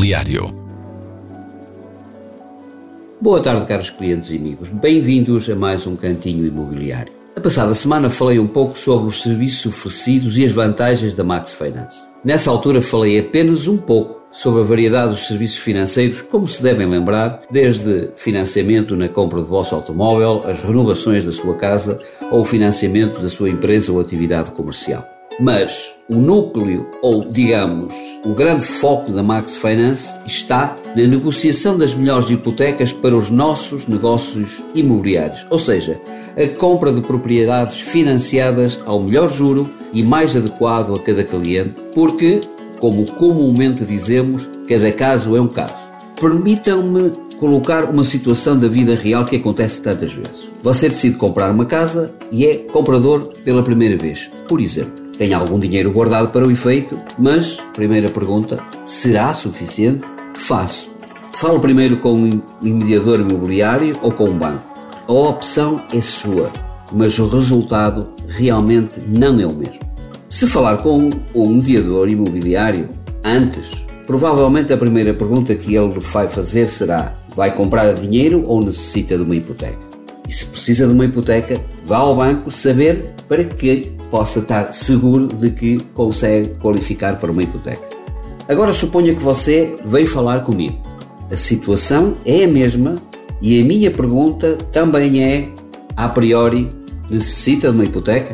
Imobiliário. Boa tarde, caros clientes e amigos. Bem-vindos a mais um Cantinho Imobiliário. A passada semana falei um pouco sobre os serviços oferecidos e as vantagens da Max Finance. Nessa altura falei apenas um pouco sobre a variedade dos serviços financeiros, como se devem lembrar, desde financiamento na compra do vosso automóvel, as renovações da sua casa ou o financiamento da sua empresa ou atividade comercial. Mas o núcleo, ou digamos, o grande foco da Max Finance está na negociação das melhores hipotecas para os nossos negócios imobiliários, ou seja, a compra de propriedades financiadas ao melhor juro e mais adequado a cada cliente, porque, como comumente dizemos, cada caso é um caso. Permitam-me colocar uma situação da vida real que acontece tantas vezes. Você decide comprar uma casa e é comprador pela primeira vez, por exemplo. Tem algum dinheiro guardado para o efeito, mas, primeira pergunta, será suficiente? Faço. Falo primeiro com um mediador imobiliário ou com um banco. A opção é sua, mas o resultado realmente não é o mesmo. Se falar com um mediador imobiliário antes, provavelmente a primeira pergunta que ele vai fazer será: vai comprar a dinheiro ou necessita de uma hipoteca? E se precisa de uma hipoteca, vá ao banco saber para que possa estar seguro de que consegue qualificar para uma hipoteca. Agora suponha que você veio falar comigo. A situação é a mesma e a minha pergunta também é, a priori, necessita de uma hipoteca?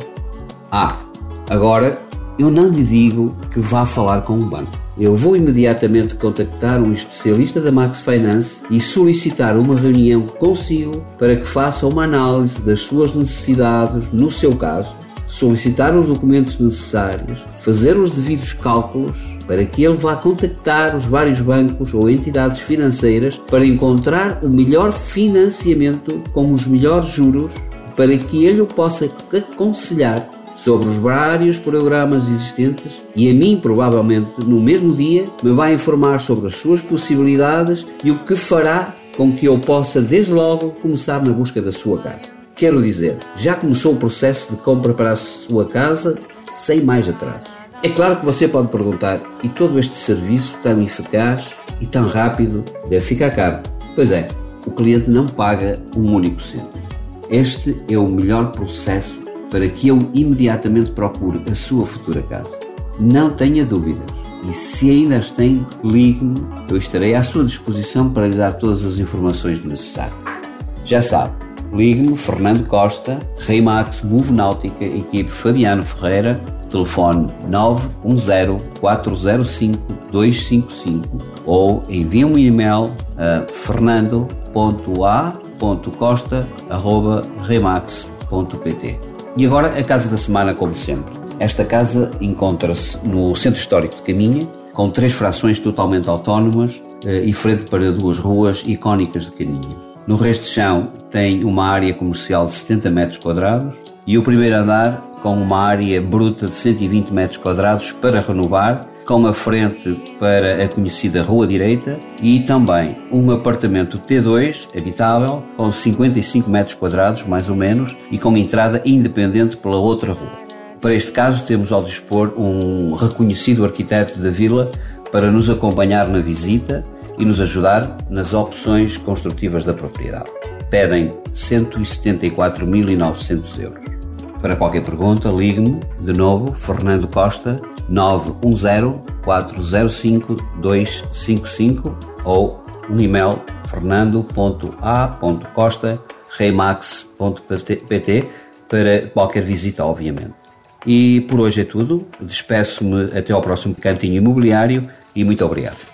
Agora eu não lhe digo que vá falar com um banco. Eu vou imediatamente contactar um especialista da Max Finance e solicitar uma reunião consigo para que faça uma análise das suas necessidades no seu caso, solicitar os documentos necessários, fazer os devidos cálculos para que ele vá contactar os vários bancos ou entidades financeiras para encontrar o melhor financiamento com os melhores juros para que ele o possa aconselhar sobre os vários programas existentes e a mim, provavelmente, no mesmo dia, me vai informar sobre as suas possibilidades e o que fará com que eu possa, desde logo, começar na busca da sua casa. Quero dizer, já começou o processo de compra para a sua casa sem mais atrasos. É claro que você pode perguntar, e todo este serviço tão eficaz e tão rápido deve ficar caro? Pois é, o cliente não paga um único cêntimo. Este é o melhor processo para que eu imediatamente procure a sua futura casa. Não tenha dúvidas. E se ainda as tem, ligue-me, eu estarei à sua disposição para lhe dar todas as informações necessárias. Já sabe, ligue-me, Fernando Costa, Remax Move Náutica, equipe Fabiano Ferreira, telefone 910-405-255 ou envie um e-mail a fernando.a.costa@remax.pt. E agora a casa da semana, como sempre. Esta casa encontra-se no Centro Histórico de Caminha, com 3 frações totalmente autónomas e frente para 2 ruas icónicas de Caminha. No resto de chão tem uma área comercial de 70 metros quadrados e o primeiro andar com uma área bruta de 120 metros quadrados para renovar, com a frente para a conhecida Rua Direita e também um apartamento T2 habitável com 55 metros quadrados, mais ou menos, e com entrada independente pela outra rua. Para este caso temos ao dispor um reconhecido arquiteto da vila para nos acompanhar na visita e nos ajudar nas opções construtivas da propriedade. Pedem 174.900 euros. Para qualquer pergunta, ligue-me, de novo, Fernando Costa, 910-405-255 ou um e-mail fernando.a.costa@remax.pt para qualquer visita, obviamente. E por hoje é tudo. Despeço-me até ao próximo Cantinho Imobiliário e muito obrigado.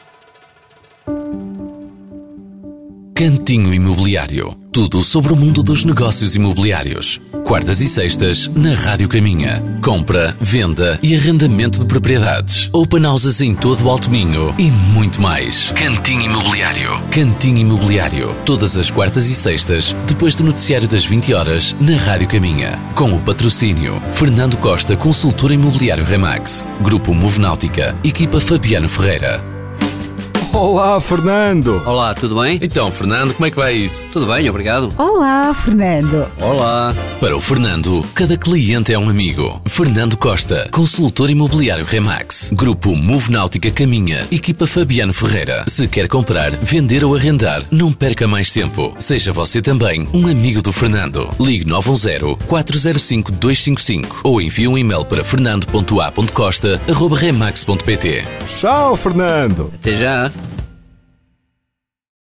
Cantinho Imobiliário. Tudo sobre o mundo dos negócios imobiliários. Quartas e sextas na Rádio Caminha. Compra, venda e arrendamento de propriedades. Open houses em todo o Alto Minho e muito mais. Cantinho Imobiliário. Cantinho Imobiliário. Todas as quartas e sextas, depois do noticiário das 20 horas, na Rádio Caminha. Com o patrocínio Fernando Costa, consultor imobiliário Remax. Grupo Move Náutica. Equipa Fabiano Ferreira. Olá, Fernando. Olá, tudo bem? Então, Fernando, como é que vai isso? Tudo bem, obrigado. Olá, Fernando. Olá. Para o Fernando, cada cliente é um amigo. Fernando Costa, consultor imobiliário Remax. Grupo Move Náutica Caminha, equipa Fabiano Ferreira. Se quer comprar, vender ou arrendar, não perca mais tempo. Seja você também um amigo do Fernando. Ligue 910-405-255 ou envie um e-mail para fernando.a.costa@remax.pt. Tchau, Fernando. Até já.